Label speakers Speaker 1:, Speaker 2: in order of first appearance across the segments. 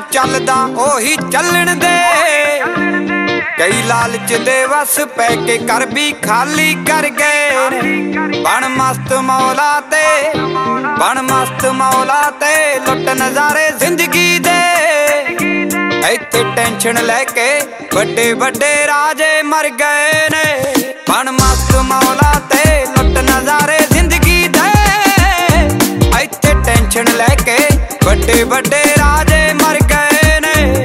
Speaker 1: ਚੱਲਦਾ ਉਹੀ ਚੱਲਣ ਦੇ। ਕਈ ਲਾਲਚ ਦੇ ਵਸ ਪੈ ਕੇ ਕਰ ਵੀ ਖਾਲੀ ਕਰ ਗਏ ਨੇ। ਬਣ ਮਸਤ ਮੌਲਾ ਤੇ ਬਣ ਮਸਤ ਮੌਲਾ ਤੇ ਲੁੱਟ ਨਜ਼ਾਰੇ ਜ਼ਿੰਦਗੀ ਦੇ। ਇੱਥੇ ਟੈਨਸ਼ਨ ਲੈ ਕੇ ਵੱਡੇ ਵੱਡੇ ਰਾਜੇ ਮਰ ਗਏ ਨੇ। ਬਣ ਮਸਤ ਮੌਲਾ ਤੇ ਲੁੱਟ ਨਜ਼ਾਰੇ ਜ਼ਿੰਦਗੀ ਦੇ। ਇੱਥੇ ਟੈਨਸ਼ਨ ਲੈ ਕੇ ਵੱਡੇ ਵੱਡੇ ਰਾਜੇ ਮਰ ਗਏ ਨੇ।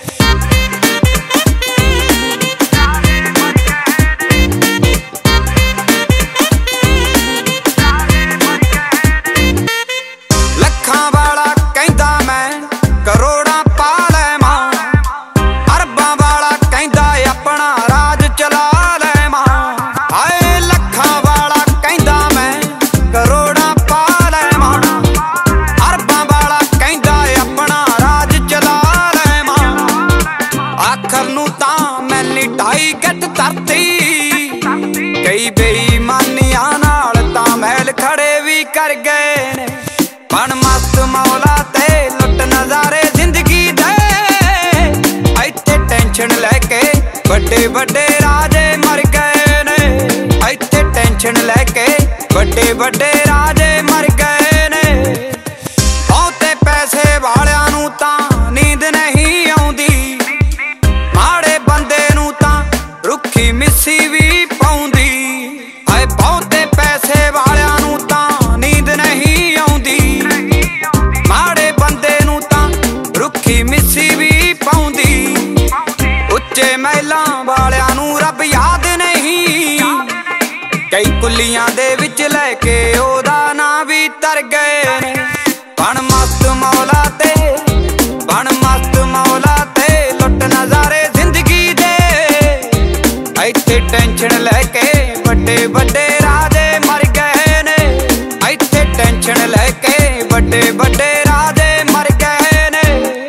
Speaker 1: ਲੱਖਾਂ ਵਾਲਾ ਕਹਿੰਦਾ ਮੈਂ ਕਰੋੜਾਂ ਪਾ ਲੈਵਾਂ। ਅਰਬਾਂ ਵਾਲਾ ਕਹਿੰਦਾ ਆਪਣਾ ਰਾਜ ਚਲਾ ਲੈਵਾਂ। ਹਾਏ ਲੱਖਾਂ ਵਾਲਾ ਕਹਿੰਦਾ ਮੈਂ ਕਰੋੜਾਂ ਪਾ ਲੈਵਾਂ। ਅਰਬਾਂ ਵਾਲਾ ਕਹਿੰਦਾ ਆਪਣਾ ਰਾਜ ਚਲਾ ਲੈਵਾਂ। ਆਖਰ ਨੂੰ ਤਾਂ ਮੈਂ ਲਿਟਾਈ ਗੱਟ ਧਰਤੀ। ਕਈ ਬੇਈਮਾਨੀਆਂ ਨਾਲ ਤਾਂ ਮਹਿਲ ਖੜੇ ਵੀ ਕਰ ਗਏ ਨੇ। ਬਣ ਮਸਤ ਮੌਲਾ ਤੇ ਲੁੱਟ ਨਜ਼ਾਰੇ ਜ਼ਿੰਦਗੀ ਦੇ। ਇੱਥੇ ਟੈਨਸ਼ਨ ਲੈ ਕੇ ਵੱਡੇ ਵੱਡੇ ਰਾਜੇ ਮਰ ਗਏ ਨੇ। ਇੱਥੇ ਟੈਨਸ਼ਨ ਲੈ ਕੇ ਵੱਡੇ ਵੱਡੇ ਰਾਜੇ ਮਰ ਗਏ ਨੇ। ਬਹੁਤੇ ਪੈਸੇ ਵਾਲਿਆਂ ਨੂੰ ਤਾਂ ਨੀਂਦ ਨਹੀਂ ਆਉਂਦੀ। ਮਾੜੇ ਬੰਦੇ ਨੂੰ ਤਾਂ ਰੁੱਖੀ ਮਿੱਸੀ ਵੀ ਪਾਉਂਦੀ। ਹਾਏ ਬਹੁਤੇ ਪੈਸੇ ਵਾਲਿਆਂ ਨੂੰ ਤਾਂ ਨੀਂਦ ਨਹੀਂ ਆਉਂਦੀ। ਮਾੜੇ ਬੰਦੇ ਨੂੰ ਤਾਂ ਰੁੱਖੀ ਮਿੱਸੀ ਵੀ ਪਾਉਂਦੀ। ਉੱਚੇ ਮਹਿਲਾਂ ਵਾਲਿਆਂ ਨੂੰ ਰੱਬ ਯਾਦ ਨਹੀਂ। ਕਈ ਕੁੱਲੀਆਂ ਦੇ ਵਿੱਚ ਲੈ ਕੇ ਉਹਦਾ ਨਾਂ ਵੀ ਤਰ ਗਏ ਨੇ। ਬਣ ਮਸਤ ਮੌਲਾ ਤੇ ਬਣ ਮਸਤ ਮੌਲਾ ਤੇ ਲੁੱਟ ਨਜ਼ਾਰੇ ਜ਼ਿੰਦਗੀ ਦੇ। ਇੱਥੇ ਟੈਨਸ਼ਨ ਲੈ ਕੇ ਵੱਡੇ ਵੱਡੇ ਰਾਜੇ ਮਰ ਗਏ ਨੇ। ਇੱਥੇ ਟੈਨਸ਼ਨ ਲੈ ਕੇ ਵੱਡੇ ਵੱਡੇ ਰਾਜੇ ਮਰ ਗਏ ਨੇ।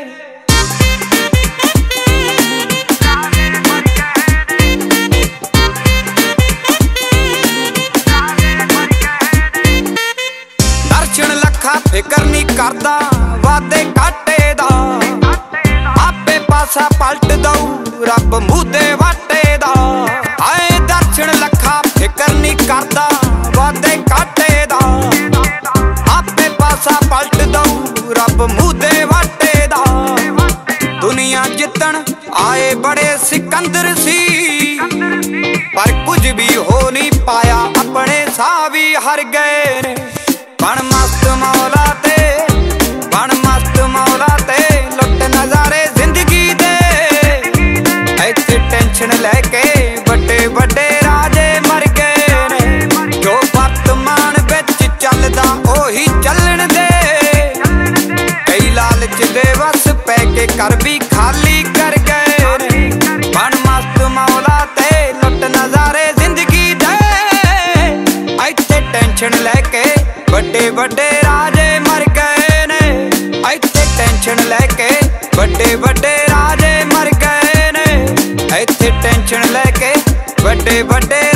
Speaker 1: ਦਰਸ਼ਨ ਲੱਖਾਂ ਫਿਕਰ ਨਹੀਂ ਕਰਦਾ ਵਾਦੇ ਘਾਟੇ ਦਾ। ਆਪੇ ਪਾਸਾ ਪਲਟ ਦਊ ਰੱਬ ਮੂੰਹ ਤੇ ਵਾਟੇ ਦਾ। ਹਾਏ ਦਰਸ਼ਨ ਲੱਖਾਂ ਫਿਕਰ ਨਹੀਂ ਕਰਦਾ ਵਾਦੇ ਘਾਟੇ ਦਾ। ਆਪੇ ਪਾਸਾ ਪਲਟ ਦਊ ਰੱਬ ਮੂੰਹ ਤੇ ਵਾਟੇ ਦਾ। ਦੁਨੀਆ ਜਿੱਤਣ ਆਏ ਬੜੇ ਸਿਕੰਦਰ ਸੀ। ਪਰ ਕੁਝ ਵੀ ਹੋ ਨਹੀਂ ਪਾਇਆ ਆਪਣੇ ਸਾਹ ਵੀ ਹਰ ਗਏ ਨੇ। ਬਣ ਮਸਤ ਮੌਲਾ ਤੇ ਬਣ ਮਸਤ ਮੌਲਾ ਤੇ ਲੁੱਟ ਨਜ਼ਾਰੇ ਜ਼ਿੰਦਗੀ ਦੇ। ਇੱਥੇ ਟੈਨਸ਼ਨ ਲੈ ਕੇ ਵੱਡੇ ਵੱਡੇ ਰਾਜੇ ਮਰ ਗਏ ਨੇ। ਜੋ ਵਰਤਮਾਨ ਵਿੱਚ ਚੱਲਦਾ ਉਹੀ ਚੱਲਣ ਦੇ। ਕਈ ਲਾਲਚ ਦੇ ਵਸ ਪੈ ਕੇ ਕਰ ਵੀ ਖਾਲੀ ਕਰ ਗਏ ਨੇ। ਬਣ ਮਸਤ ਮੌਲਾ ਤੇ ਲੁੱਟ ਨਜ਼ਾਰੇ ਜ਼ਿੰਦਗੀ ਦੇ। ਇੱਥੇ ਟੈਨਸ਼ਨ ਲੈ ਕੇ ਵੱਡੇ ਵੱਡੇ ਰਾਜੇ ਮਰ ਗਏ ਨੇ। ਇੱਥੇ ਟੈਨਸ਼ਨ ਲੈ ਕੇ ਵੱਡੇ ਵੱਡੇ ਰਾਜੇ ਮਰ ਗਏ ਨੇ। ਇੱਥੇ ਟੈਨਸ਼ਨ ਲੈ ਕੇ ਵੱਡੇ ਵੱਡੇ